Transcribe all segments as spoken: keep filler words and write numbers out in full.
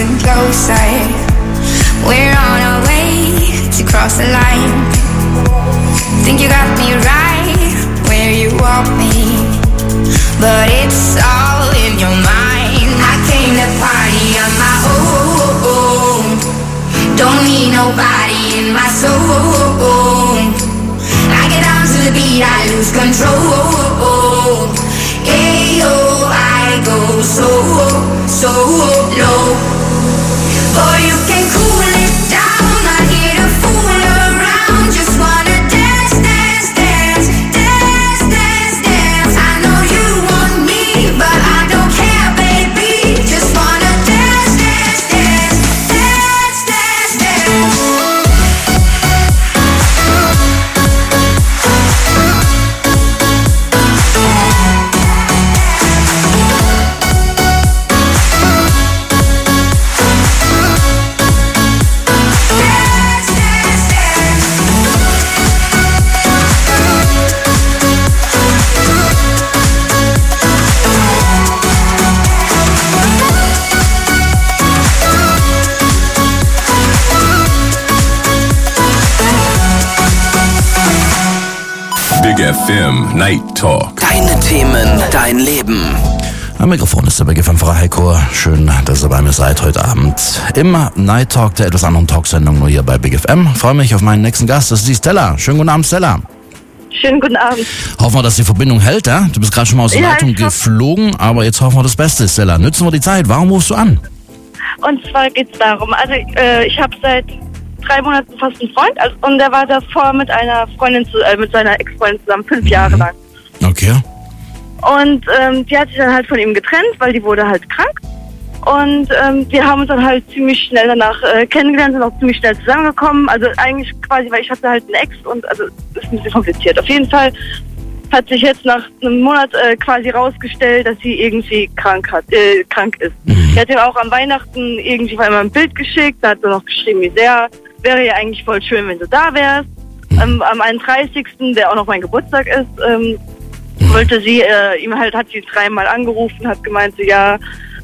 moving closer. We're on our way to cross the line. Think you got me right where you want me, but it's all in your mind. I came to party on my own. Don't need nobody in my soul. I get down to the beat, I lose control. Ayo, I go so, so low. Or you can cool it down, not here to fool around. Just wanna dance, dance, dance, dance, dance, dance. I know you want me, but I don't care, baby. Just wanna dance, dance, dance, dance, dance, dance. Big F M Night Talk. Deine Themen, dein Leben. Am Mikrofon ist der Big F M-Pfarrer Heiko. Schön, dass ihr bei mir seid heute Abend im Night Talk, der etwas anderen Talksendung, nur hier bei Big F M. Freue mich auf meinen nächsten Gast, das ist die Stella. Schönen guten Abend, Stella. Schönen guten Abend. Hoffen wir, dass die Verbindung hält, ja? Du bist gerade schon mal aus der Ja, Leitung ich hoff- geflogen, aber jetzt hoffen wir das Beste, Stella. Nützen wir die Zeit. Warum rufst du an? Und zwar geht es darum, also äh, ich habe seit drei Monaten fast einen Freund also, und der war davor mit einer Freundin, zu, äh, mit seiner Ex-Freundin zusammen, fünf Jahre lang. Okay. Und ähm, die hat sich dann halt von ihm getrennt, weil die wurde halt krank. Und ähm, wir haben uns dann halt ziemlich schnell danach äh, kennengelernt, sind auch ziemlich schnell zusammengekommen. Also eigentlich quasi, weil ich hatte halt einen Ex und also ist ein bisschen kompliziert. Auf jeden Fall hat sich jetzt nach einem Monat äh, quasi rausgestellt, dass sie irgendwie krank hat, äh, krank ist. Mhm. Sie hat ihm auch am Weihnachten irgendwie einmal ein Bild geschickt, da hat sie noch geschrieben, wie sehr, wäre ja eigentlich voll schön, wenn du da wärst. Mhm. Ähm, am einunddreißigsten, der auch noch mein Geburtstag ist, ähm, Mhm. wollte sie, äh, ihm halt, hat sie dreimal angerufen, hat gemeint, so, ja,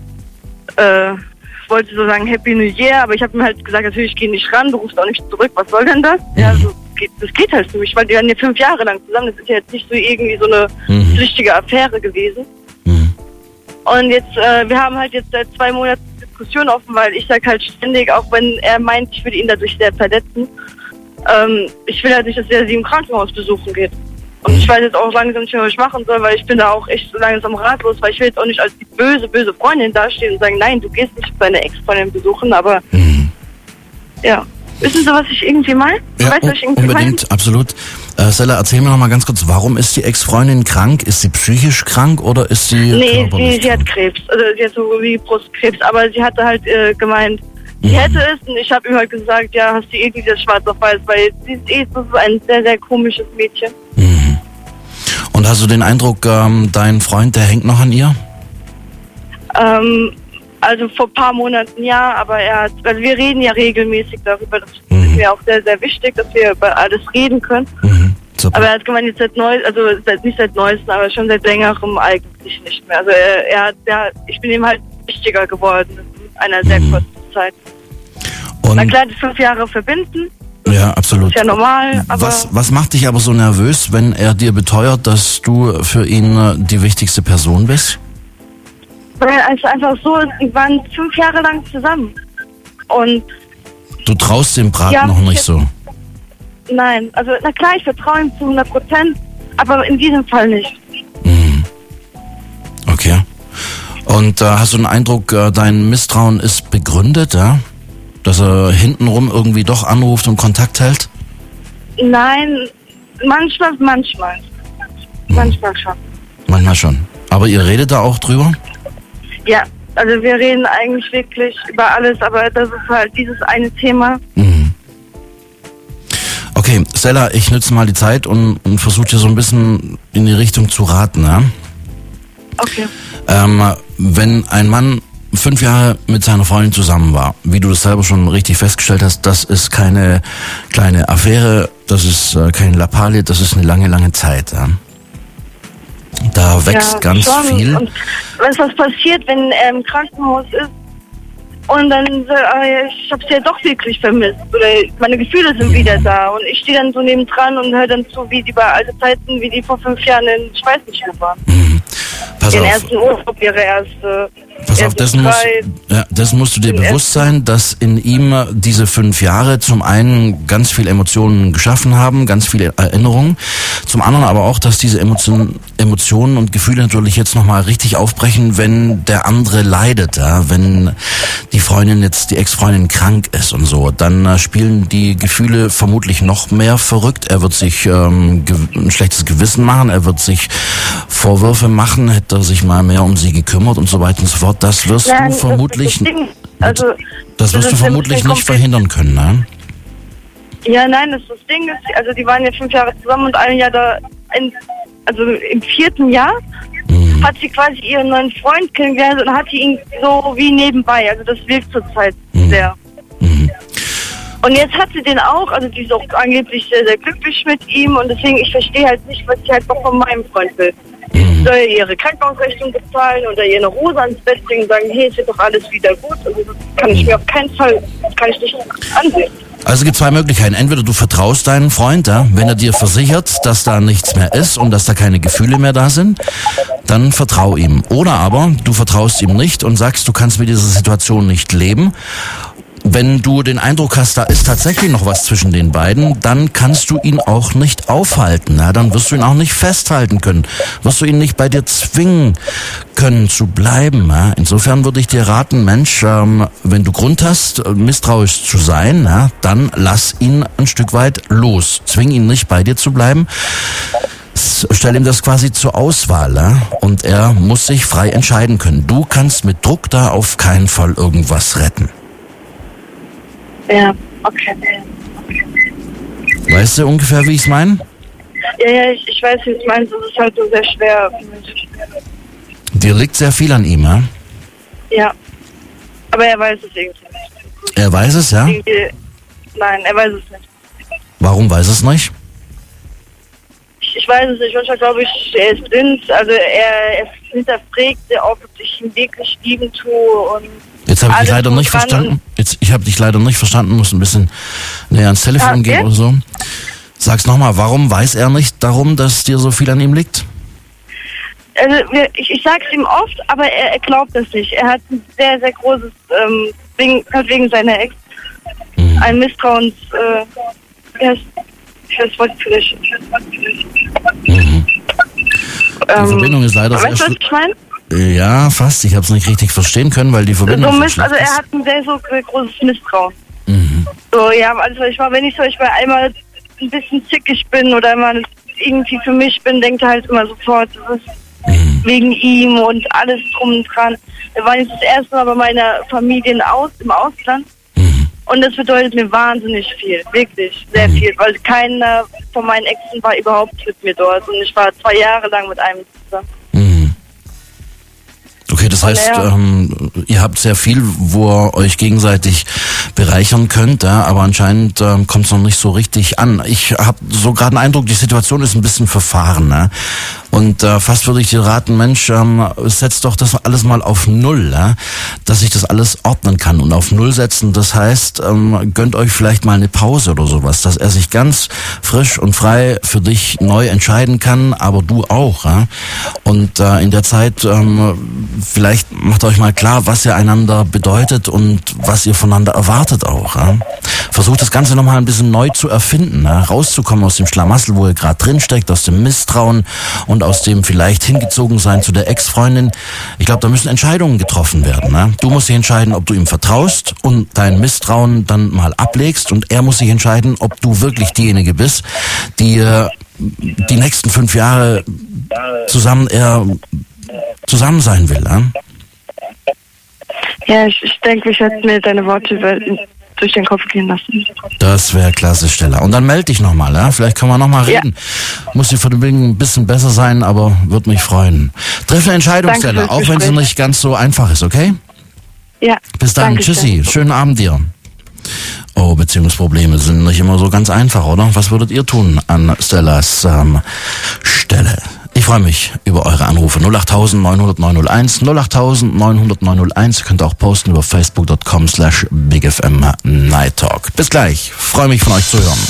äh, wollte so sagen Happy New Year, aber ich habe ihm halt gesagt, natürlich geh nicht ran, du rufst auch nicht zurück, was soll denn das? Mhm. Ja, so, geht, das geht halt für mich, weil die waren ja fünf Jahre lang zusammen, das ist ja jetzt nicht so irgendwie so eine Mhm. flüchtige Affäre gewesen. Mhm. Und jetzt, äh, wir haben halt jetzt seit zwei Monaten Diskussion offen, weil ich sag halt ständig, auch wenn er meint, ich würde ihn dadurch sehr verletzen, ähm, ich will halt nicht, dass er sie im Krankenhaus besuchen geht. Und ich weiß jetzt auch langsam nicht mehr, was ich machen soll, weil ich bin da auch echt so langsam ratlos, weil ich will jetzt auch nicht als die böse, böse Freundin dastehen und sagen, nein, du gehst nicht deine Ex-Freundin besuchen, aber Mhm. ja. Wissen Sie, was ich irgendwie meine? Ja, weißt du, was ich irgendwie unbedingt, absolut. Äh, Stella, erzähl mir noch mal ganz kurz, warum ist die Ex-Freundin krank? Ist sie psychisch krank oder ist sie meine? Nee, körperlich sie, sie hat krank? Krebs, also sie hat so wie Brustkrebs, aber sie hatte halt äh, gemeint, sie Mhm. hätte es und ich habe ihm halt gesagt, ja, hast du irgendwie das schwarz auf weiß, weil sie ist eh so ein sehr, sehr komisches Mädchen. Mhm. Und hast du den Eindruck, ähm, dein Freund, der hängt noch an ihr? Ähm, also vor ein paar Monaten ja, aber er hat, also wir reden ja regelmäßig darüber, das Mhm. ist mir auch sehr, sehr wichtig, dass wir über alles reden können. Mhm. Super. Aber er hat gemeint, jetzt seit neu, also seit, nicht seit neuestem, aber schon seit längerem eigentlich nicht mehr. Also er, er hat, der, ich bin ihm halt wichtiger geworden in einer sehr Mhm. kurzen Zeit. Na Und, klar, die fünf Jahre verbinden, ja, absolut. ist ja normal, aber Was, was macht dich aber so nervös, wenn er dir beteuert, dass du für ihn äh, die wichtigste Person bist? weil es einfach so ist, wir waren fünf Jahre lang zusammen. Und Du traust dem Braten Ja, noch nicht ich- so. nein, also na klar, ich vertraue ihm zu hundert Prozent, aber in diesem Fall nicht. Mhm. Okay. Und äh, hast du den Eindruck, äh, dein Misstrauen ist begründet, ja? Dass er hintenrum irgendwie doch anruft und Kontakt hält? Nein, manchmal, manchmal. Manchmal schon. Manchmal schon. Aber ihr redet da auch drüber? Ja, also wir reden eigentlich wirklich über alles, aber das ist halt dieses eine Thema. Mhm. Okay, Stella, ich nütze mal die Zeit und, und versuche dir so ein bisschen in die Richtung zu raten, ja? Okay. Ähm, wenn ein Mann fünf Jahre mit seiner Freundin zusammen war, wie du das selber schon richtig festgestellt hast, das ist keine kleine Affäre, das ist äh, keine Lappalie, das ist eine lange, lange Zeit. Ja? Da wächst ja, ganz schon. viel. Und wenn was passiert, wenn er im Krankenhaus ist Und dann, äh, ich habe sie ja doch wirklich vermisst. Oder meine Gefühle sind wieder da. Und ich stehe dann so nebendran und höre dann zu, wie die bei alte Zeiten, wie die vor fünf Jahren in Schweißenschule waren. Mhm. Pass Den auf. ersten Urlaub, ihre erste. Pass auf, erste dessen musst, Zeit. ja, dessen musst du dir Den bewusst sein, dass in ihm diese fünf Jahre zum einen ganz viel Emotionen geschaffen haben, ganz viele Erinnerungen, zum anderen aber auch, dass diese Emotionen, Emotionen und Gefühle natürlich jetzt nochmal richtig aufbrechen, wenn der andere leidet, ja, wenn die Freundin jetzt, die Ex-Freundin krank ist und so, dann äh, spielen die Gefühle vermutlich noch mehr verrückt. Er wird sich ähm, ein schlechtes Gewissen machen, er wird sich Vorwürfe machen, hätte er sich mal mehr um sie gekümmert und so weiter und so fort. Das wirst Nein, du das- vermutlich, das Ding, also, das wirst das du ist ein vermutlich bisschen nicht kompli- verhindern können, ne? Ja, nein, das, das Ding ist, also die waren ja fünf Jahre zusammen und ein Jahr da, in, also im vierten Jahr Mhm. hat sie quasi ihren neuen Freund kennengelernt und hatte ihn so wie nebenbei. Also das wirkt zurzeit Mhm. sehr. Mhm. Und jetzt hat sie den auch, also die ist auch angeblich sehr, sehr glücklich mit ihm und deswegen, ich verstehe halt nicht, was sie halt noch von meinem Freund will. Mhm. Soll er ihre Krankenhausrechnung bezahlen oder ihr eine Rose ans Bett bringen und sagen, hey, es wird doch alles wieder gut. Also das kann ich mir auf keinen Fall, das kann ich nicht ansehen. Also es gibt zwei Möglichkeiten. Entweder du vertraust deinem Freund, ja, wenn er dir versichert, dass da nichts mehr ist und dass da keine Gefühle mehr da sind, dann vertrau ihm. Oder aber du vertraust ihm nicht und sagst, du kannst mit dieser Situation nicht leben. Wenn du den Eindruck hast, da ist tatsächlich noch was zwischen den beiden, dann kannst du ihn auch nicht aufhalten. Ja? Dann wirst du ihn auch nicht festhalten können. Wirst du ihn nicht bei dir zwingen können zu bleiben. Ja? Insofern würde ich dir raten, Mensch, ähm, wenn du Grund hast, misstrauisch zu sein, ja, dann lass ihn ein Stück weit los. Zwing ihn nicht bei dir zu bleiben. Stell ihm das quasi zur Auswahl, ja? Und er muss sich frei entscheiden können. Du kannst mit Druck da auf keinen Fall irgendwas retten. Ja, okay. Weißt du ungefähr, wie ich es meine? Ja, ja, ich, ich weiß, wie du es meinst, es ist halt so sehr schwer. Dir liegt sehr viel an ihm, ja? Ja. Aber er weiß es irgendwie nicht. Er weiß es, ja? Irgendwie, nein, er weiß es nicht. Warum weiß es nicht? Ich, ich weiß es nicht. Manchmal glaube ich, er ist blind. Also er, er hinterfragt sehr oft, ob ich ihn wirklich lieben tue. Und Jetzt habe ich dich alles leider drum nicht dran verstanden. Jetzt, ich habe dich leider nicht verstanden, muss ein bisschen näher ans Telefon Ah, okay. gehen oder so. Sag's nochmal, warum weiß er nicht darum, dass dir so viel an ihm liegt? Also wir, ich, ich sag's ihm oft, aber er, er glaubt das nicht. Er hat ein sehr, sehr großes, ähm, wegen, halt wegen seiner Ex, Mhm. ein Misstrauens, äh, ja, ich weiß, wollte vielleicht, Mhm. Die ähm, Verbindung ist leider sehr weißt du, was schlecht. ich meine? Ja, fast. Ich habe es nicht richtig verstehen können, weil die Verbindung So so Miss, schlecht also er ist. hat ein sehr so großes Misstrauen. Mhm. So, ja, alles was ich mache, wenn ich zum Beispiel einmal ein bisschen zickig bin oder mal irgendwie für mich bin, denkt er halt immer sofort, das ist Mhm. wegen ihm und alles drum und dran. Wir waren jetzt das erste Mal bei meiner Familie in Aus, im Ausland Mhm. und das bedeutet mir wahnsinnig viel, wirklich sehr Mhm. viel, weil keiner von meinen Exen war überhaupt mit mir dort und ich war zwei Jahre lang mit einem zusammen. Mhm. Okay, das heißt, Ja. ähm, ihr habt sehr viel, wo ihr euch gegenseitig bereichern könnt, ja, aber anscheinend ähm, kommt es noch nicht so richtig an. Ich habe so gerade einen Eindruck, die Situation ist ein bisschen verfahren. Ne? Und äh, fast würde ich dir raten, Mensch, ähm, setz doch das alles mal auf Null, ja? Dass ich das alles ordnen kann. Und auf Null setzen, das heißt, ähm, gönnt euch vielleicht mal eine Pause oder sowas, dass er sich ganz frisch und frei für dich neu entscheiden kann, aber du auch. Ja? Und äh, in der Zeit ähm, vielleicht macht euch mal klar, was ihr einander bedeutet und was ihr voneinander erwartet auch. Ja? Versucht das Ganze nochmal ein bisschen neu zu erfinden, ja? Rauszukommen aus dem Schlamassel, wo ihr gerade drin steckt, aus dem Misstrauen und aus dem vielleicht hingezogen sein zu der Ex-Freundin. Ich glaube, da müssen Entscheidungen getroffen werden. Ne? Du musst dich entscheiden, ob du ihm vertraust und dein Misstrauen dann mal ablegst, und er muss sich entscheiden, ob du wirklich diejenige bist, die äh, die nächsten fünf Jahre zusammen er zusammen sein will. Ne? Ja, ich, ich denke, ich hätte mir deine Worte über, durch den Kopf gehen lassen. Das wäre klasse, Stella. Und dann melde dich nochmal, ja? Vielleicht können wir nochmal reden. Ja. Muss die Verbindung ein bisschen besser sein, aber würde mich freuen. Triff eine Entscheidung, Danke Stella, fürs auch wenn sie Gespräch. nicht ganz so einfach ist, okay? Ja. Bis dann, danke tschüssi, schön. schönen Abend dir. Oh, Beziehungsprobleme sind nicht immer so ganz einfach, oder? Was würdet ihr tun an Stellas ähm, Stelle? Ich freue mich über eure Anrufe. null acht neun null null neun null eins, null acht neun null null neun null eins. Ihr könnt auch posten über facebook punkt com slash bigfm night talk. Bis gleich. Freue mich von euch zu hören.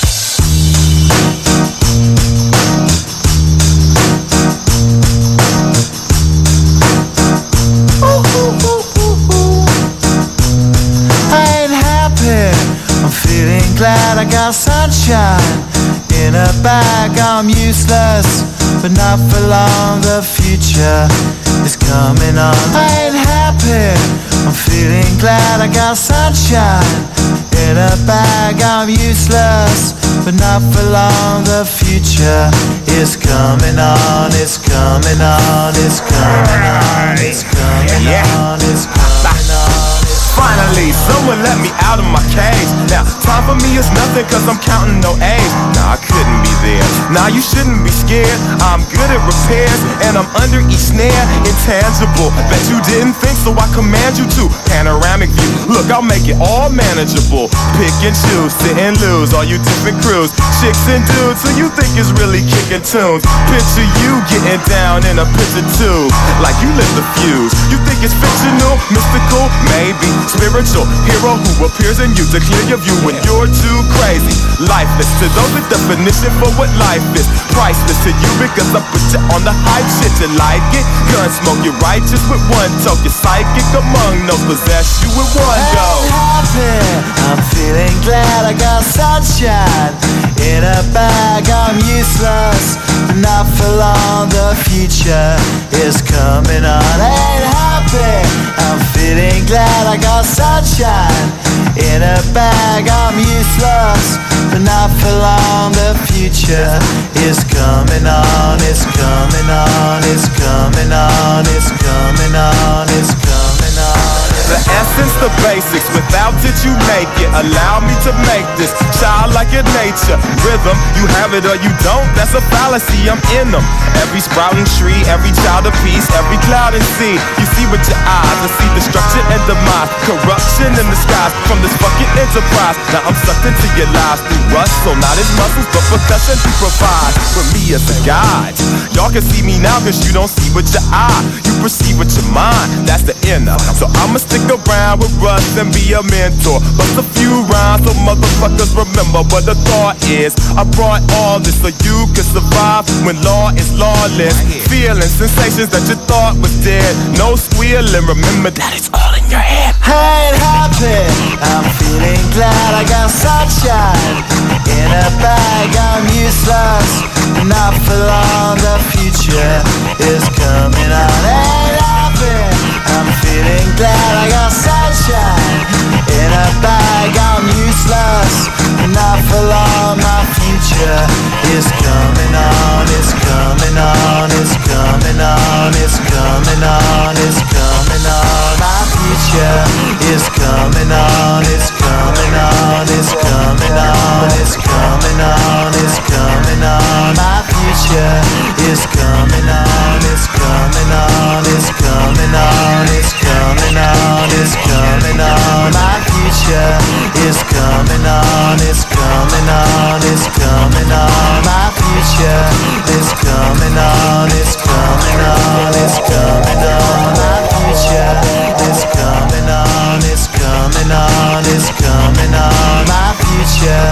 I'm feeling glad I got sunshine in a bag. I'm useless, but not for long. The future is coming on. I ain't happy. I'm feeling glad I got sunshine in a bag. I'm useless, but not for long. The future is coming on. It's coming on. It's coming on. It's coming on. It's coming on. Finally, someone let me out of my cage. Now, time for me is nothing cause I'm counting no A's. Nah, I couldn't be there. Nah, you shouldn't be scared. I'm good at repairs and I'm under each snare. Intangible, bet you didn't think so I command you to. Panoramic view, look, I'll make it all manageable. Pick and choose, sit and lose, all you different crews. Chicks and dudes who you think is really kicking tunes. Picture you getting down in a picture tube, like you lit the fuse. You think it's fictional, mystical, maybe. Spiritual hero who appears in you to clear your view when you're too crazy. Lifeless to those, the definition for what life is. Priceless to you because I put you on the hype shit. You like it? Gun smoke, you're righteous with one toke. You're psychic among no possess you with one go. I'm happy, I'm feeling glad I got sunshine in a bag. I'm useless, but not for long. The future is coming on. I ain't happy, I'm feeling glad I got sunshine in a bag. I'm useless, but not for long. The future is coming on. It's coming on. It's coming on. It's coming on. It's coming on. The essence, the basics, without it you make it. Allow me to make this childlike in nature. Rhythm, you have it or you don't, that's a fallacy, I'm in them. Every sprouting tree, every child of peace, every cloud and sea. You see with your eyes and see destruction and demise. Corruption in the skies from this fucking enterprise. Now I'm sucked into your lives through rust, so not as muscles, but percussion to provide for me as a guide. Y'all can see me now cause you don't see with your eye. You perceive with your mind, that's the inner. So I'ma stick around with Russ and be a mentor. Bust a few rhymes so motherfuckers remember what the thought is. I brought all this so you can survive when law is lawless. Feeling sensations that you thought was dead. No squealing, remember that it's all in your head. I ain't happy, I'm feeling glad I got sunshine in a bag. I'm useless, not for long. The future is coming on. I ain't happy, I'm feeling glad I got sunshine in a bag. I'm useless, not for long. My future is coming on. It's coming on. It's coming on. It's coming on. It's coming on. My future is coming on. It's coming on. It's coming on. It's coming on. It's coming on. My future is coming on. It's coming on. It's coming on. It's coming on. It's coming on. My future is coming on. It's coming on. It's coming on. My future is coming on. It's coming on. It's coming on. My future is coming on. It's coming on. It's coming on. My future.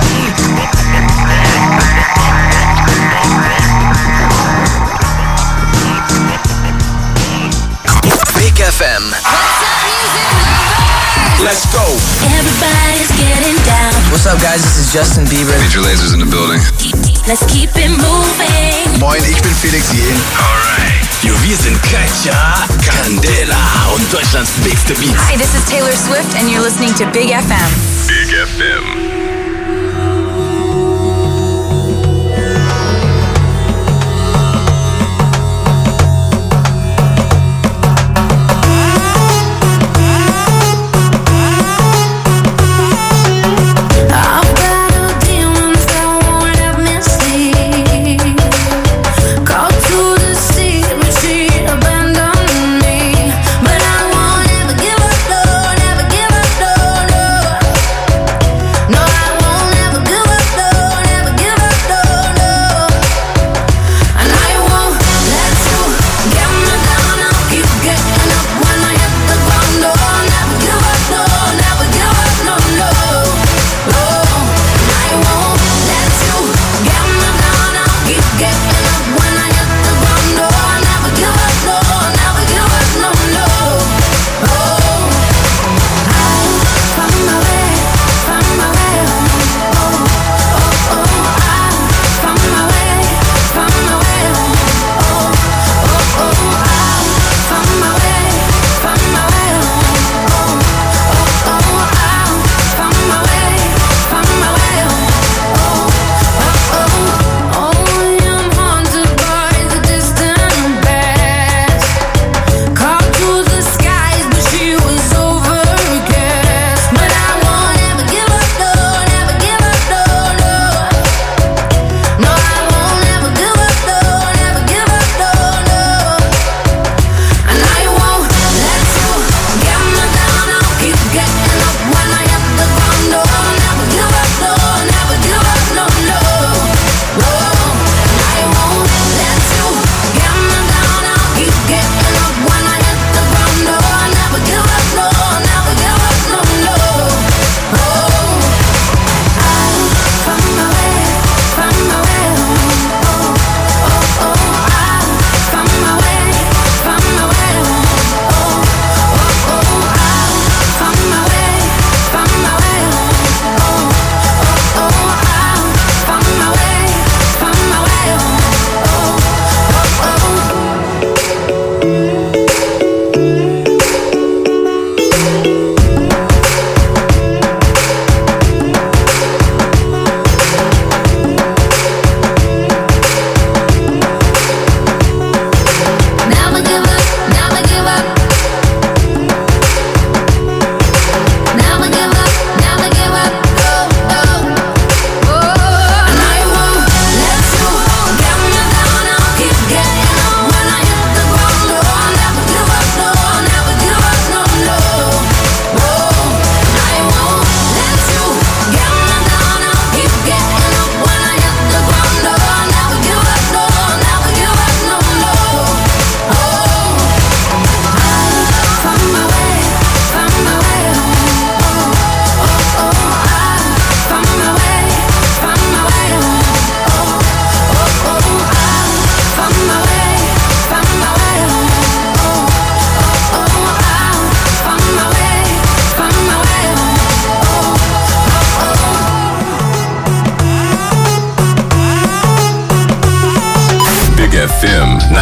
Big F M. Let's go. Everybody's getting down. What's up, guys? This is Justin Bieber. Major Laser's in the building. Let's keep it moving. Moin, ich bin Felix Jähn. Alright. Jo, wir sind Katja, Candela und Deutschlands bigste Beats. Hi, this is Taylor Swift and you're listening to Big F M. Big F M. No, I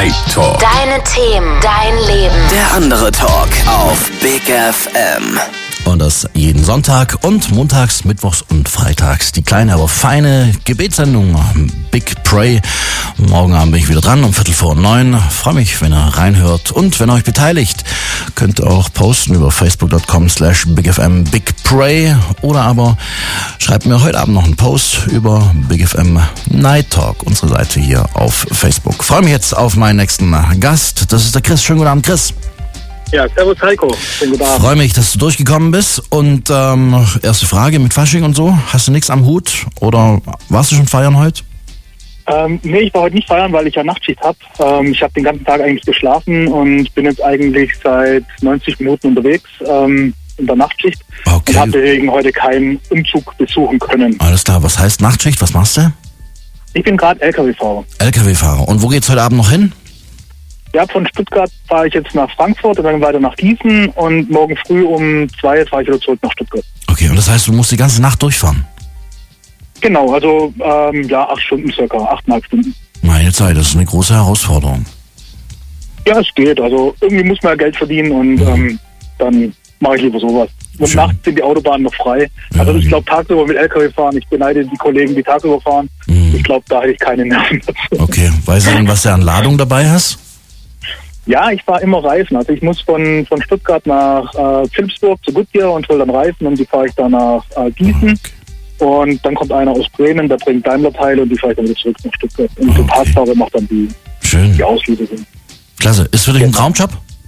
Night Talk. Deine Themen, dein Leben. Der andere Talk auf Big F M. Und das jeden Sonntag und montags, mittwochs und freitags. Die kleine, aber feine Gebetssendung Big Pray. Morgen Abend bin ich wieder dran um Viertel vor neun. Freue mich, wenn ihr reinhört und wenn ihr euch beteiligt. Könnt ihr auch posten über facebook dot com slash big f m Big Pray oder aber schreibt mir heute Abend noch einen Post über Big F M Night Talk, unsere Seite hier auf Facebook. Freue mich jetzt auf meinen nächsten Gast. Das ist der Chris. Schönen guten Abend, Chris. Ja, servus Heiko. Schönen guten Abend. Freue mich, dass du durchgekommen bist. Und ähm, erste Frage mit Fasching und so. Hast du nichts am Hut oder warst du schon feiern heute? Ähm, nee, ich war heute nicht feiern, weil ich ja Nachtschicht habe. Ähm, ich habe den ganzen Tag eigentlich geschlafen und bin jetzt eigentlich seit neunzig Minuten unterwegs ähm, in der Nachtschicht. Okay. Und habe deswegen heute keinen Umzug besuchen können. Alles klar. Was heißt Nachtschicht? Was machst du? Ich bin gerade L K W-Fahrer. L K W-Fahrer. Und wo geht's heute Abend noch hin? Ja, von Stuttgart fahre ich jetzt nach Frankfurt und dann weiter nach Gießen und morgen früh um zwei fahre ich wieder zurück nach Stuttgart. Okay, und das heißt, du musst die ganze Nacht durchfahren? Genau, also ähm, ja, acht Stunden circa, achteinhalb Stunden. Meine Zeit, das ist eine große Herausforderung. Ja, es geht. Also irgendwie muss man ja Geld verdienen und mhm. ähm, dann mache ich lieber sowas. Und Schön. nachts sind die Autobahnen noch frei. Ja, also ich glaube tagsüber mit L K W fahren, ich beneide die Kollegen, die tagsüber fahren. Mhm. Ich glaube, da hätte ich keine Nerven dazu. Okay, weißt du denn, was du an Ladung dabei hast? Ja, ich fahre immer Reifen. Also ich muss von, von Stuttgart nach äh, Philipsburg zu Goodyear und hole dann Reifen und die fahre ich dann nach äh, Gießen. Okay. Und dann kommt einer aus Bremen, der bringt Daimler-Teile und die fahre ich dann wieder zurück nach Stuttgart. Und okay. der Tagsfahrer macht dann die, Schön. die Auslieferung. Klasse. Ist für dich ein Traumjob?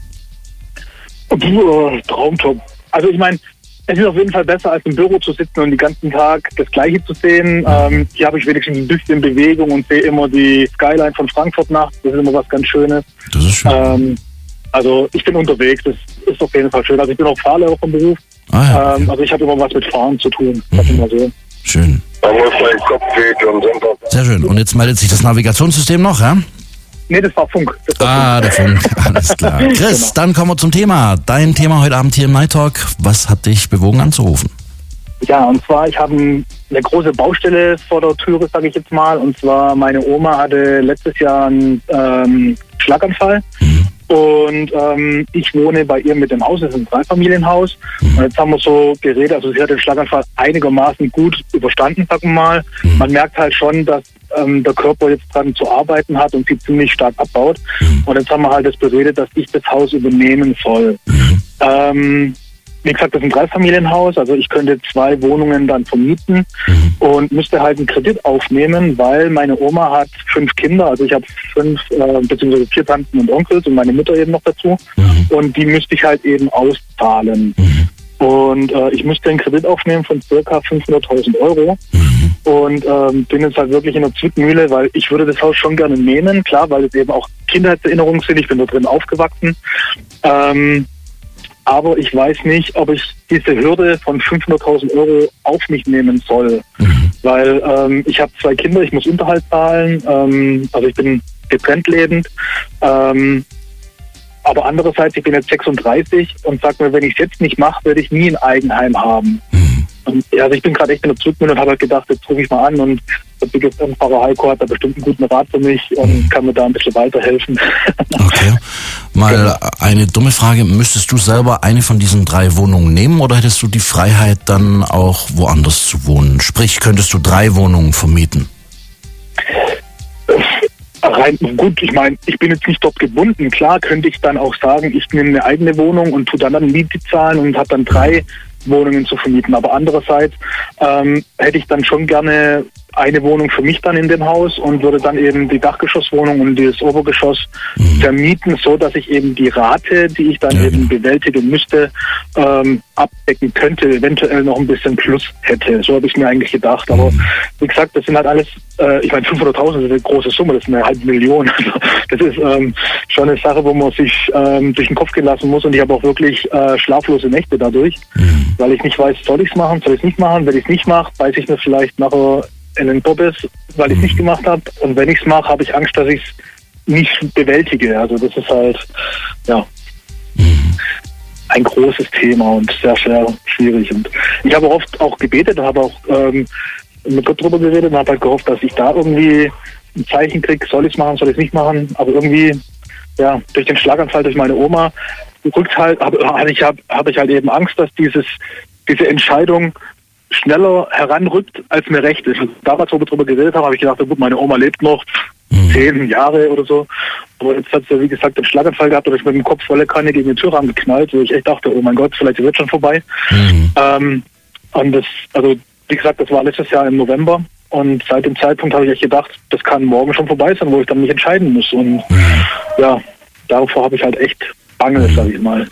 Puh, Traumjob. Also ich meine, es ist auf jeden Fall besser, als im Büro zu sitzen und den ganzen Tag das Gleiche zu sehen. Ähm, hier habe ich wenigstens ein bisschen Bewegung und sehe immer die Skyline von Frankfurt nachts. Das ist immer was ganz Schönes. Das ist schön. Ähm, also ich bin unterwegs, das ist auf jeden Fall schön. Also ich bin auch Fahrlehrer vom Beruf. Ah, ja, okay. ähm, also ich habe immer was mit Fahren zu tun. Das mhm. immer so. Schön. Man muss seinen Kopf weht und Sonntag. Sehr schön. Und jetzt meldet sich das Navigationssystem noch, ja? Nee, das war Funk. Das war ah, Funk. der Funk. Alles klar. Chris, genau. Dann kommen wir zum Thema. Dein Thema heute Abend hier im Night Talk. Was hat dich bewogen anzurufen? Ja, und zwar, ich habe eine große Baustelle vor der Türe, sage ich jetzt mal. Und zwar, meine Oma hatte letztes Jahr einen ähm, Schlaganfall. Mhm. Und ähm, ich wohne bei ihr mit dem Haus, es ist ein Dreifamilienhaus. Mhm. Und jetzt haben wir so geredet, also sie hat den Schlaganfall einigermaßen gut überstanden, sagen wir mal. Mhm. Man merkt halt schon, dass ähm, der Körper jetzt dran zu arbeiten hat und sie ziemlich stark abbaut. Mhm. Und jetzt haben wir halt das beredet, dass ich das Haus übernehmen soll. Mhm. Ähm, wie gesagt, das ist ein Dreifamilienhaus, also ich könnte zwei Wohnungen dann vermieten mhm. und müsste halt einen Kredit aufnehmen, weil meine Oma hat fünf Kinder, also ich habe fünf, äh, beziehungsweise vier Tanten und Onkels und meine Mutter eben noch dazu mhm. und die müsste ich halt eben auszahlen. Mhm. Und äh, ich müsste einen Kredit aufnehmen von circa fünfhunderttausend Euro mhm. und ähm, bin jetzt halt wirklich in der Zwickmühle, weil ich würde das Haus schon gerne nehmen, klar, weil es eben auch Kindheitserinnerungen sind, ich bin da drin aufgewachsen. Ähm, Aber ich weiß nicht, ob ich diese Hürde von fünfhunderttausend Euro auf mich nehmen soll. Mhm. Weil ähm, ich habe zwei Kinder, ich muss Unterhalt zahlen, ähm, also ich bin getrennt lebend. Ähm, aber andererseits, ich bin jetzt sechsunddreißig und sag mir, wenn ich es jetzt nicht mache, werde ich nie ein Eigenheim haben. Mhm. Und, also ich bin gerade echt in der Zwickmühle und habe halt gedacht, jetzt rufe ich mal an und der Big F M-Fahrer Heiko hat da bestimmt einen guten Rat für mich und mhm. kann mir da ein bisschen weiterhelfen. Okay. Mal genau. Eine dumme Frage. Müsstest du selber eine von diesen drei Wohnungen nehmen oder hättest du die Freiheit, dann auch woanders zu wohnen? Sprich, könntest du drei Wohnungen vermieten? Rein, gut, ich meine, ich bin jetzt nicht dort gebunden. Klar könnte ich dann auch sagen, ich nehme eine eigene Wohnung und tue dann, dann Miete zahlen und habe dann drei Wohnungen zu vermieten. Aber andererseits ähm, hätte ich dann schon gerne eine Wohnung für mich dann in dem Haus und würde dann eben die Dachgeschosswohnung und das Obergeschoss mhm. vermieten, so dass ich eben die Rate, die ich dann ja. eben bewältigen müsste, ähm, abdecken könnte, eventuell noch ein bisschen Plus hätte. So habe ich mir eigentlich gedacht. Aber mhm. wie gesagt, das sind halt alles, äh, ich meine fünfhunderttausend ist eine große Summe, das ist eine halbe Million. Also das ist ähm, schon eine Sache, wo man sich ähm, durch den Kopf gehen lassen muss und ich habe auch wirklich äh, schlaflose Nächte dadurch, mhm. weil ich nicht weiß, soll ich es machen, soll ich es nicht machen. Wenn ich es nicht mache, weiß ich mir vielleicht nachher in den Bobbes, weil ich es nicht gemacht habe. Und wenn ich es mache, habe ich Angst, dass ich es nicht bewältige. Also das ist halt, ja, mhm. ein großes Thema und sehr, sehr schwierig. Und ich habe oft auch gebetet, habe auch ähm, mit Gott drüber geredet und habe halt gehofft, dass ich da irgendwie ein Zeichen kriege, soll ich es machen, soll ich es nicht machen. Aber irgendwie, ja, durch den Schlaganfall, durch meine Oma, rückt halt, habe hab ich, hab, hab ich halt eben Angst, dass dieses, diese Entscheidung schneller heranrückt, als mir recht ist. Damals, wo wir darüber geredet haben, habe ich gedacht, gut, meine Oma lebt noch mhm. zehn Jahre oder so. Aber jetzt hat sie, wie gesagt, den Schlaganfall gehabt und ich mit dem Kopf volle Kanne gegen den Türrahmen geknallt, wo ich echt dachte, oh mein Gott, vielleicht wird schon vorbei. Mhm. Ähm, und das, also wie gesagt, das war letztes Jahr im November und seit dem Zeitpunkt habe ich echt gedacht, das kann morgen schon vorbei sein, wo ich dann mich entscheiden muss. Und mhm. ja, davor habe ich halt echt Bange, mhm. sag ich mal.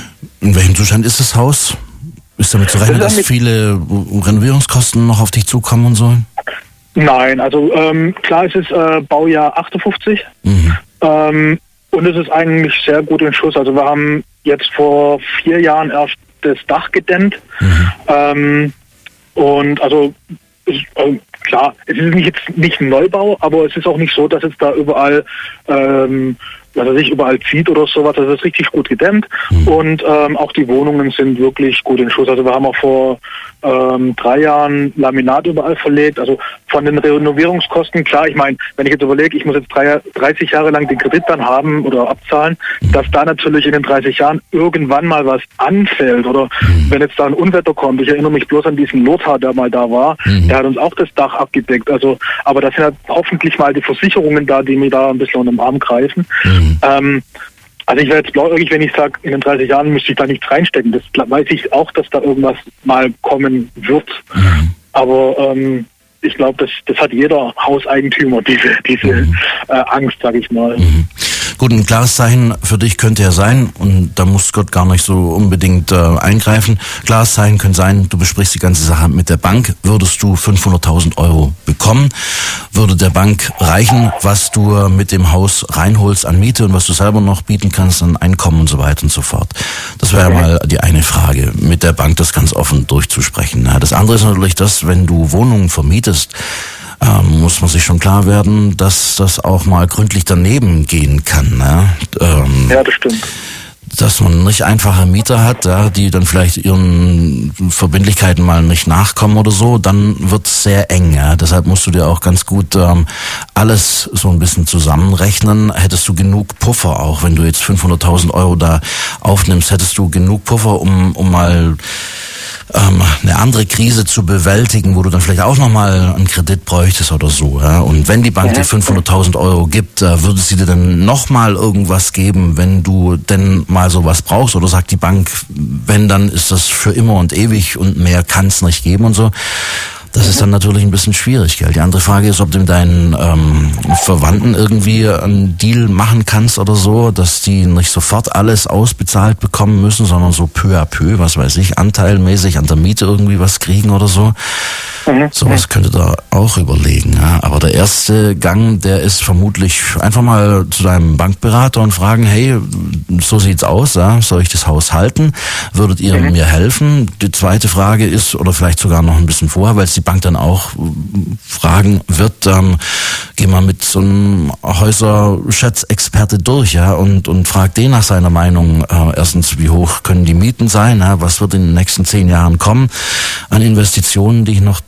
In welchem Zustand ist das Haus? Ist damit zu rechnen, dass viele Renovierungskosten noch auf dich zukommen und so? Nein, also ähm, klar, es ist äh, Baujahr achtundfünfzig mhm. ähm, und es ist eigentlich sehr gut in Schuss. Also wir haben jetzt vor vier Jahren erst das Dach gedämmt mhm. ähm, und also ist, äh, klar, es ist nicht jetzt nicht ein Neubau, aber es ist auch nicht so, dass es da überall ähm, dass er sich überall zieht oder sowas. Das ist richtig gut gedämmt mhm. und ähm, auch die Wohnungen sind wirklich gut in Schuss. Also wir haben auch vor ähm, drei Jahren Laminat überall verlegt. Also von den Renovierungskosten, klar, ich meine, wenn ich jetzt überlege, ich muss jetzt drei, dreißig Jahre lang den Kredit dann haben oder abzahlen, mhm. dass da natürlich in den dreißig Jahren irgendwann mal was anfällt oder mhm. wenn jetzt da ein Unwetter kommt. Ich erinnere mich bloß an diesen Lothar, der mal da war. Mhm. Der hat uns auch das Dach abgedeckt. Also, aber das sind halt hoffentlich mal die Versicherungen da, die mir da ein bisschen unter den Arm greifen. Mhm. Ähm, also ich wäre jetzt blauäugig, wenn ich sage, in den dreißig Jahren müsste ich da nichts reinstecken. Das weiß ich auch, dass da irgendwas mal kommen wird. Mhm. Aber ähm, ich glaube, das, das hat jeder Hauseigentümer, diese, diese mhm. äh, Angst, sage ich mal. Mhm. Gut, ein klares Zeichen für dich könnte ja sein, und da muss Gott gar nicht so unbedingt äh, eingreifen. Klares Zeichen könnte sein, du besprichst die ganze Sache mit der Bank. Würdest du fünfhunderttausend Euro bekommen, würde der Bank reichen, was du mit dem Haus reinholst an Miete und was du selber noch bieten kannst an Einkommen und so weiter und so fort. Das wäre okay. mal die eine Frage, mit der Bank das ganz offen durchzusprechen. Das andere ist natürlich das, wenn du Wohnungen vermietest, Ähm, muss man sich schon klar werden, dass das auch mal gründlich daneben gehen kann. Ne? Ähm, ja, das stimmt. Dass man nicht einfache Mieter hat, ja, die dann vielleicht ihren Verbindlichkeiten mal nicht nachkommen oder so, dann wird's sehr eng. Ja? Deshalb musst du dir auch ganz gut ähm, alles so ein bisschen zusammenrechnen. Hättest du genug Puffer, auch wenn du jetzt fünfhunderttausend Euro da aufnimmst, hättest du genug Puffer, um, um mal Ähm, eine andere Krise zu bewältigen, wo du dann vielleicht auch nochmal einen Kredit bräuchtest oder so. Ja? Und wenn die Bank ja. dir fünfhunderttausend Euro gibt, äh, würde sie dir dann nochmal irgendwas geben, wenn du denn mal sowas brauchst? Oder sagt die Bank, wenn, dann ist das für immer und ewig und mehr kann es nicht geben und so? Das ist dann natürlich ein bisschen schwierig, gell? Die andere Frage ist, ob du mit deinen ähm, Verwandten irgendwie einen Deal machen kannst oder so, dass die nicht sofort alles ausbezahlt bekommen müssen, sondern so peu à peu, was weiß ich, anteilmäßig an der Miete irgendwie was kriegen oder so. Mhm. Sowas könnte da auch überlegen. Ja. Aber der erste Gang, der ist vermutlich einfach mal zu deinem Bankberater und fragen, hey, so sieht's aus, ja? Soll ich das Haus halten? Würdet ihr mhm. mir helfen? Die zweite Frage ist, oder vielleicht sogar noch ein bisschen vorher, weil es die Bank dann auch fragen wird, ähm, geh mal mit so einem Häuserschätzexperte durch, ja, und, und frag den nach seiner Meinung. Äh, erstens, wie hoch können die Mieten sein? Ja? Was wird in den nächsten zehn Jahren kommen an Investitionen, die ich noch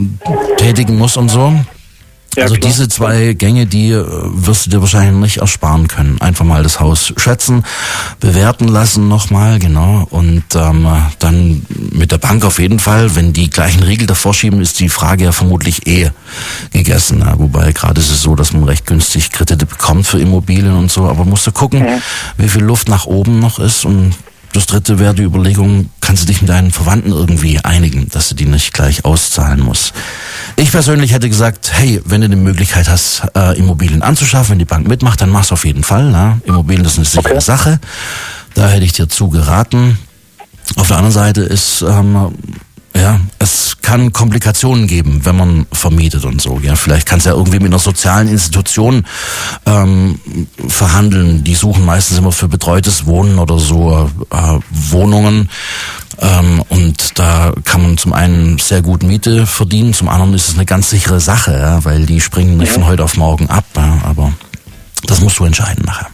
tätigen muss und so. Ja, also klar. Diese zwei Gänge, die wirst du dir wahrscheinlich nicht ersparen können. Einfach mal das Haus schätzen, bewerten lassen nochmal, genau. Und ähm, dann mit der Bank auf jeden Fall, wenn die gleichen Riegel davor schieben, ist die Frage ja vermutlich eh gegessen. Ja, wobei gerade ist es so, dass man recht günstig Kredite bekommt für Immobilien und so. Aber musst du gucken, ja. wie viel Luft nach oben noch ist. Und das dritte wäre die Überlegung, kannst du dich mit deinen Verwandten irgendwie einigen, dass du die nicht gleich auszahlen musst. Ich persönlich hätte gesagt, hey, wenn du die Möglichkeit hast, äh, Immobilien anzuschaffen, wenn die Bank mitmacht, dann mach's auf jeden Fall. Ne? Immobilien, das ist eine sichere okay. Sache. Da hätte ich dir zu geraten. Auf der anderen Seite ist, ähm, ja, es kann Komplikationen geben, wenn man vermietet und so. Ja, vielleicht kannst du ja irgendwie mit einer sozialen Institution ähm, verhandeln. Die suchen meistens immer für betreutes Wohnen oder so äh, Wohnungen. Ähm, und da kann man zum einen sehr gut Miete verdienen, zum anderen ist es eine ganz sichere Sache, ja, weil die springen nicht ja. von heute auf morgen ab. Ja, aber das musst du entscheiden nachher.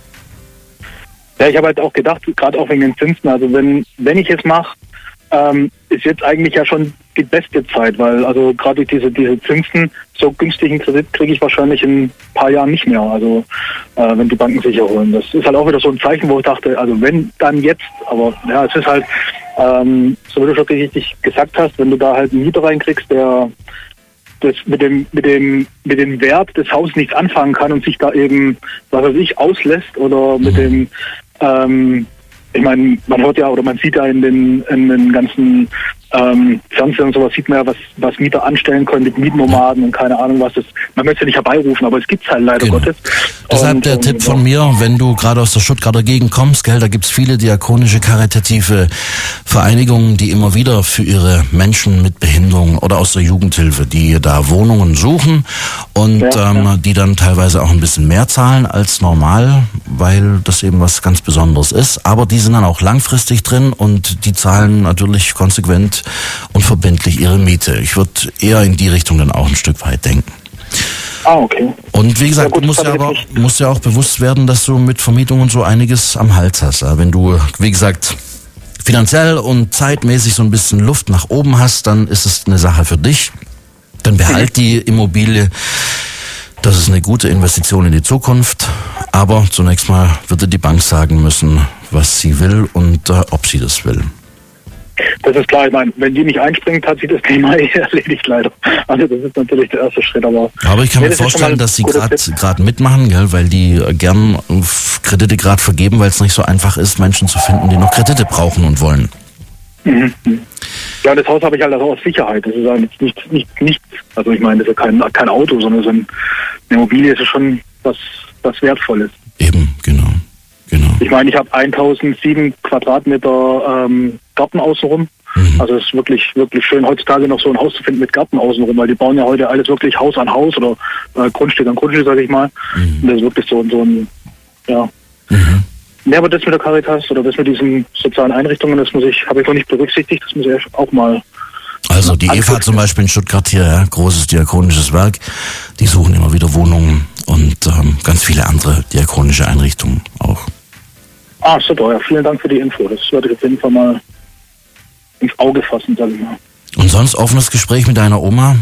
Ja, ich habe halt auch gedacht, gerade auch wegen den Zinsen, also wenn wenn ich es mache, ähm, ist jetzt eigentlich ja schon die beste Zeit, weil also gerade diese diese Zinsen, so günstigen Kredit kriege ich wahrscheinlich in ein paar Jahren nicht mehr, also äh, wenn die Banken sich erholen. Das ist halt auch wieder so ein Zeichen, wo ich dachte, also wenn, dann jetzt. Aber ja, es ist halt, ähm, so wie du schon richtig gesagt hast, wenn du da halt einen Mieter reinkriegst, der das mit dem mit dem mit dem Wert des Hauses nichts anfangen kann und sich da eben, was weiß ich, auslässt oder mit dem ähm, ich meine, man hört ja oder man sieht ja in den, in den ganzen ähm, Fernsehen und sowas, sieht man ja, was, was Mieter anstellen können mit Mietnomaden und keine Ahnung was. Das, man möchte ja nicht herbeirufen, aber es gibt's halt leider genau. Gottes. Deshalb und, der und, Tipp ja. von mir, wenn du gerade aus der Stuttgarter Gegend kommst, gell, da gibt's viele diakonische, karitative Vereinigungen, die immer wieder für ihre Menschen mit Behinderung oder aus der Jugendhilfe, die da Wohnungen suchen und Ja, ähm, ja. die dann teilweise auch ein bisschen mehr zahlen als normal, weil das eben was ganz Besonderes ist. Aber die sind dann auch langfristig drin und die zahlen natürlich konsequent und verbindlich ihre Miete. Ich würde eher in die Richtung dann auch ein Stück weit denken. Ah, okay. Und wie gesagt, Ja, gut, du musst das ja hab ich aber jetzt musst ja auch bewusst werden, dass du mit Vermietung und so einiges am Hals hast. Ja? Wenn du, wie gesagt, finanziell und zeitmäßig so ein bisschen Luft nach oben hast, dann ist es eine Sache für dich. Dann behalt die Immobilie. Das ist eine gute Investition in die Zukunft. Aber zunächst mal würde die Bank sagen müssen, was sie will und äh, ob sie das will. Das ist klar, ich meine, wenn die nicht einspringt, hat sich das Thema eh erledigt leider. Also das ist natürlich der erste Schritt, aber... Aber ich kann Nee, mir das ist schon mal vorstellen, ein dass sie guter gerade Tipp. gerade mitmachen, gell, weil die äh, gern äh, Kredite gerade vergeben, weil es nicht so einfach ist, Menschen zu finden, die noch Kredite brauchen und wollen. Mhm. Ja, das Haus habe ich halt also aus Sicherheit. Das ist halt jetzt nicht, nicht, nicht, also ich meine, das ist ja kein, kein Auto, sondern so ein, eine Immobilie ist ja schon was, was Wertvolles. Eben, genau, genau. Ich meine, ich habe eintausendsieben Quadratmeter ähm, Garten außenrum. Mhm. Also es ist wirklich, wirklich schön, heutzutage noch so ein Haus zu finden mit Garten außenrum, weil die bauen ja heute alles wirklich Haus an Haus oder äh, Grundstück an Grundstück, sage ich mal. Mhm. Und das ist wirklich so, so ein, ja. Mhm. Ja, aber das mit der Caritas oder das mit diesen sozialen Einrichtungen, das muss ich, habe ich noch nicht berücksichtigt, das muss ich auch mal. Also die Eva zum Beispiel in Stuttgart hier, ja, großes diakonisches Werk, die suchen immer wieder Wohnungen und ähm, ganz viele andere diakonische Einrichtungen auch. Ah, super, ja, vielen Dank für die Info. Das werde ich auf jeden Fall mal ins Auge fassen, sage ich mal. Und sonst offenes Gespräch mit deiner Oma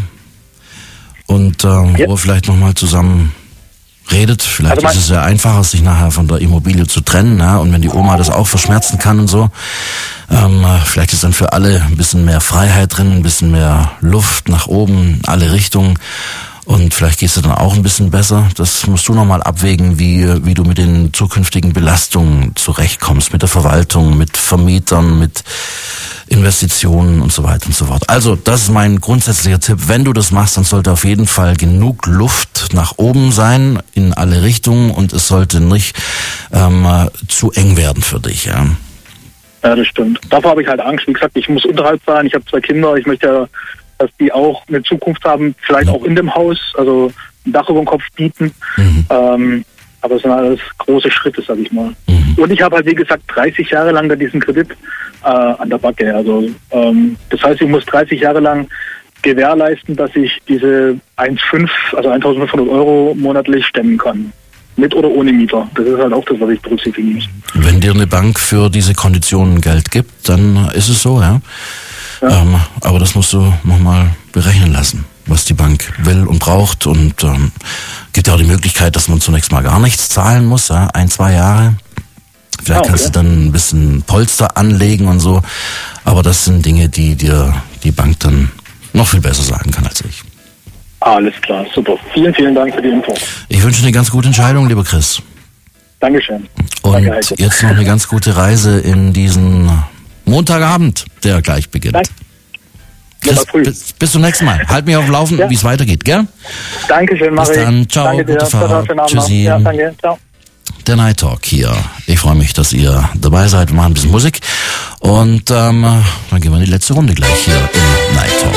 und ähm, Ja. wo ihr vielleicht nochmal zusammen redet. Vielleicht Also mein- ist es ja einfacher, sich nachher von der Immobilie zu trennen, ja? Und wenn die Oma das auch verschmerzen kann und so, ähm, vielleicht ist dann für alle ein bisschen mehr Freiheit drin, ein bisschen mehr Luft nach oben, alle Richtungen. Und vielleicht gehst du dann auch ein bisschen besser. Das musst du nochmal abwägen, wie, wie du mit den zukünftigen Belastungen zurechtkommst, mit der Verwaltung, mit Vermietern, mit Investitionen und so weiter und so fort. Also, das ist mein grundsätzlicher Tipp. Wenn du das machst, dann sollte auf jeden Fall genug Luft nach oben sein, in alle Richtungen, und es sollte nicht ähm, zu eng werden für dich, ja. Ja, das stimmt. Davor habe ich halt Angst. Wie gesagt, ich muss Unterhalt zahlen, ich habe zwei Kinder, ich möchte ja, dass die auch eine Zukunft haben, vielleicht auch in dem Haus, also ein Dach über den Kopf bieten. Mhm. Ähm, aber es sind alles große Schritte, sag ich mal. Mhm. Und ich habe halt, wie gesagt, dreißig Jahre lang da diesen Kredit äh, an der Backe. Also ähm, das heißt, ich muss dreißig Jahre lang gewährleisten, dass ich diese eins Komma fünf, also eintausendfünfhundert Euro monatlich stemmen kann. Mit oder ohne Mieter. Das ist halt auch das, was ich berücksichtigen muss. Wenn dir eine Bank für diese Konditionen Geld gibt, dann ist es so, ja. Ja. Ähm, aber das musst du nochmal berechnen lassen, was die Bank will und braucht. Und ähm, gibt ja auch die Möglichkeit, dass man zunächst mal gar nichts zahlen muss, ja, ein, zwei Jahre. Vielleicht Ah, okay. kannst du dann ein bisschen Polster anlegen und so. Aber das sind Dinge, die dir die Bank dann noch viel besser sagen kann als ich. Alles klar, super. Vielen, vielen Dank für die Info. Ich wünsche dir eine ganz gute Entscheidung, lieber Chris. Dankeschön. Und Danke, Heiko. jetzt noch eine ganz gute Reise in diesen Montagabend, der gleich beginnt. Danke. Chris, Ja, früh. bis, bis zum nächsten Mal. Halt mich auf dem Laufenden, Ja. wie es weitergeht, gell? Dankeschön, Bis Marie. dann. Ciao, Danke dir. gute Ciao, Fahrt. schönen Abend noch. Tschüssi. Ja, danke. Ciao. Der Night Talk hier. Ich freue mich, dass ihr dabei seid. Wir machen ein bisschen Musik. Und ähm, dann gehen wir in die letzte Runde gleich hier im Night Talk.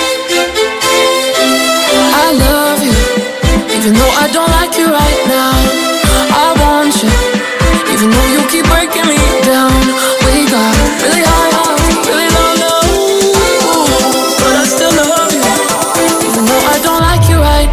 I love you, even though I don't like you right now. I want you, even though you keep breaking me down. We got really high highs, really low lows, but I still love you, even though I don't like you right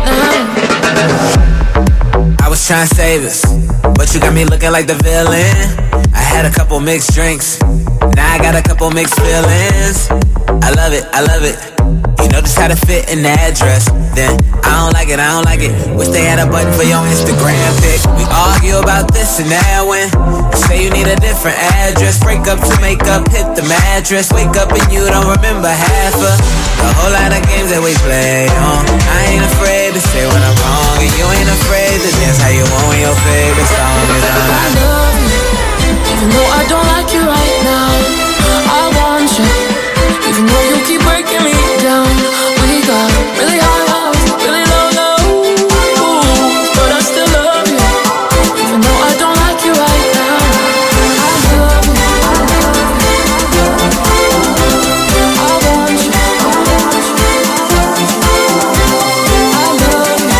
now. I was trying to save us, but you got me looking like the villain. I had a couple mixed drinks, Now I got a couple mixed feelings. I love it, I love it. You know just how to fit in that dress. Then I don't like it, I don't like it. Wish they had a button for your Instagram pic. We argue about this and that when you say you need a different address. Break up to make up, hit the mattress. Wake up and you don't remember half of the whole lot of games that we play on. I ain't afraid to say when I'm wrong, and you ain't afraid to dance how you want when your favorite song is on. I love you, even though I don't like you right now. I want you, even though you keep breaking me down. We got really high highs, really low lows, but I still love you, even though I don't like you right now. I love you, I love you, I want you, I want you, I love you,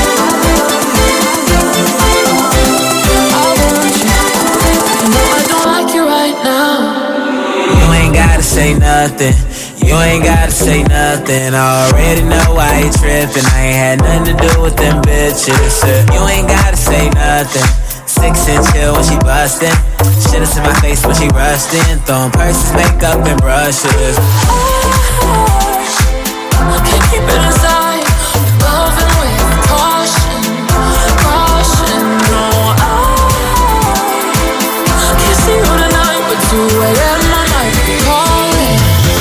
I want you, even though I don't like you right now. You ain't gotta say nothing. You ain't gotta say nothing, I already know why you trippin'. I ain't had nothing to do with them bitches. You ain't gotta say nothing. Six inch heel when she bustin'. Shit in my face when she rustin'. Throwing purses, makeup, and brushes. I can't keep it inside. Loving with caution, caution. No, I can't see you tonight, but two a.m. I might be calling.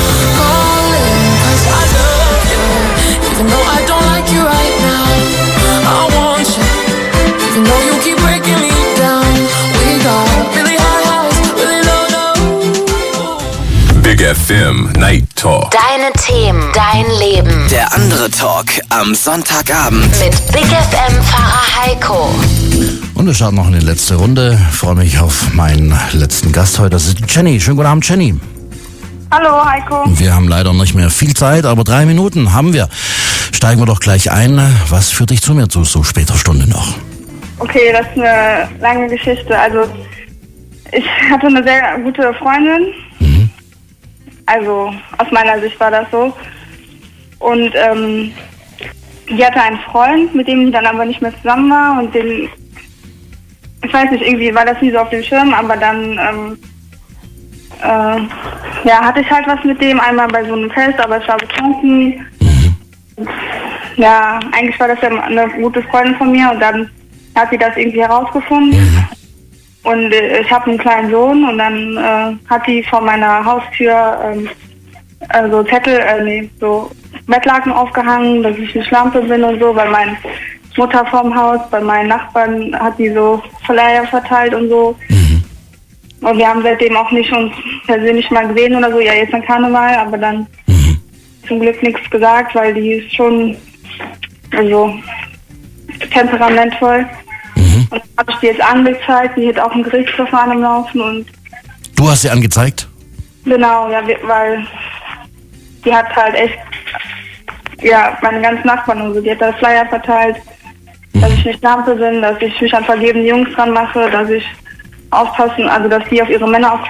Even though I don't like you right now, I want you. Even though you keep breaking me down, we got really high highs, really low lows. Big F M Night Talk. Deine Themen, dein Leben. Der andere Talk am Sonntagabend. Mit Big F M-Fahrer Heiko. Und wir starten noch in die letzte Runde. Ich freue mich auf meinen letzten Gast heute. Das ist Jenny. Schönen guten Abend, Jenny. Hallo, Heiko. Wir haben leider nicht mehr viel Zeit, aber drei Minuten haben wir. Steigen wir doch gleich ein. Was führt dich zu mir zu so später Stunde noch? Okay, das ist eine lange Geschichte. Also, ich hatte eine sehr gute Freundin. Mhm. Also, aus meiner Sicht war das so. Und ähm, die hatte einen Freund, mit dem ich dann aber nicht mehr zusammen war. Und den, ich weiß nicht, irgendwie war das nie so auf dem Schirm, aber dann ähm, äh, ja, hatte ich halt was mit dem, einmal bei so einem Fest, aber es war betrunken. Mhm. Ja, eigentlich war das ja eine gute Freundin von mir und dann hat sie das irgendwie herausgefunden. Mhm. Und äh, ich habe einen kleinen Sohn und dann äh, hat die vor meiner Haustür ähm, äh, so Zettel, äh, nee, so Bettlaken aufgehangen, dass ich eine Schlampe bin und so, weil meine Mutter vorm Haus, bei meinen Nachbarn hat die so Flyer verteilt und so. Mhm. Und wir haben seitdem auch nicht uns persönlich mal gesehen oder so, ja jetzt an Karneval, aber dann mhm. zum Glück nichts gesagt, weil die ist schon also temperamentvoll. Mhm. Und dann habe ich die jetzt angezeigt, die hat auch ein Gerichtsverfahren am Laufen und... Du hast sie angezeigt? Genau, ja, weil die hat halt echt, ja, meine ganzen Nachbarn und so, die hat da Flyer verteilt, mhm. dass ich nicht Lampe bin, dass ich mich an vergebene Jungs dran mache, dass ich aufpassen, also dass die auf ihre Männer aufpassen.